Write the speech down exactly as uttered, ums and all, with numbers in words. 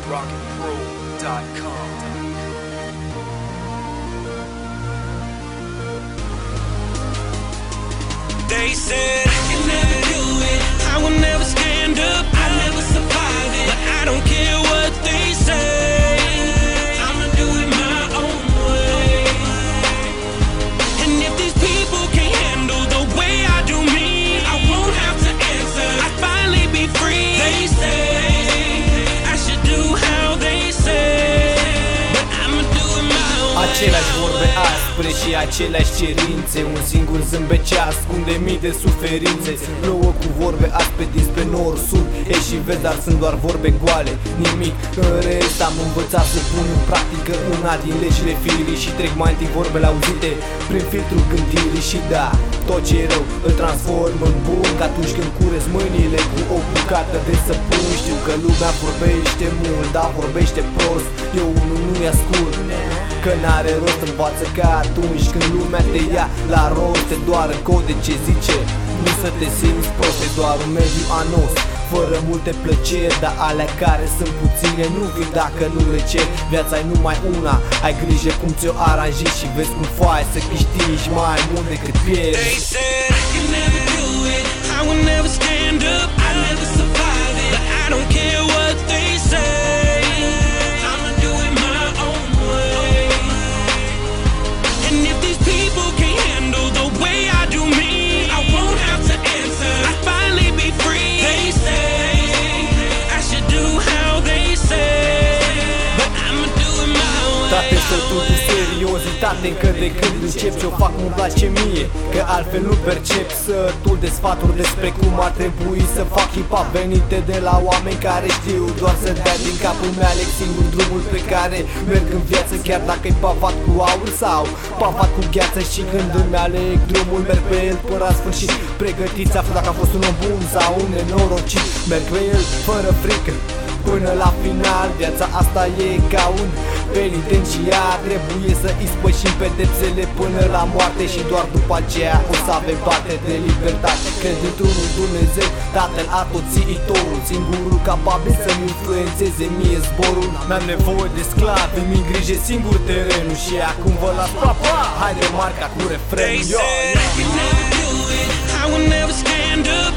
rocket pro dot com. They said I can never do it, I will never stand up, I never survive it, but I don't care what they say, I'ma do it my own way. And if these people can't handle the way I do me, I won't have to answer, I'll finally be free. They say I should do how they say, but I'ma do it my own way. Aceleași vorbe aspre și aceleași cerințe, un singur zâmbet ce ascunde mii de suferințe. Plouă cu vorbe aspe dinspre nord-sud, e și vezi, dar sunt doar vorbe goale, nimic. În rest am învățat să pun în practică una din legile firii și trec mai întâi vorbele auzite prin filtrul gândirii. Și da, tot ce e rău îl transform în bun, că atunci când curăț mâinile cu o bucată de săpun. Știu că lumea vorbește mult, dar vorbește prost, eu unul nu-i ascult, că n-are rost. Învață ca atunci când lumea te ia la rost, te doară code ce zice, nu să te simți prost, e doar un mediu anos, fără multe plăceri, dar alea care sunt puține nu vin dacă nu le ceri. Viața e numai una, ai grijă cum ți-o aranjezi și vezi cum faci să câștigi mai mult decât pierzi. They said I can never do it, I will never stand up, I never survive it, but I don't care what they say, I'ma do it my own way. And if these people can't handle the way I do me, I won't have to answer, I'll finally be free. They say I should do how they say, but I'ma do it my way. Tate totul cu seriozitate, încă de când încep ce-o fac nu-mi place mie, că altfel nu percep. Sătul de sfaturi despre cum ar trebui să fac hip-hop venite de la oameni care știu doar să dea din capul meu. Aleg singur drumul pe care merg în viață, chiar dacă-i pavat cu aur sau pavat cu gheață. Și când îmi aleg drumul, merg pe el până la sfârșit, pregătit să aflu dacă am fost un om bun sau un nenorocit. Merg pe el fără frică până la final, viața asta e ca un penitenciar, trebuie să ispășim pedepsele până la moarte și doar după aceea o să avem parte de libertate. Cred într-unul Dumnezeu, Tatăl Atoțiitorul, singurul capabil să-mi influențeze mie zborul. N-am nevoie de sclavi, îmi îngrije singur terenul și acum vă las, pa, pa, haide marca cu refrenul. They said I can never do it, I will never stand up,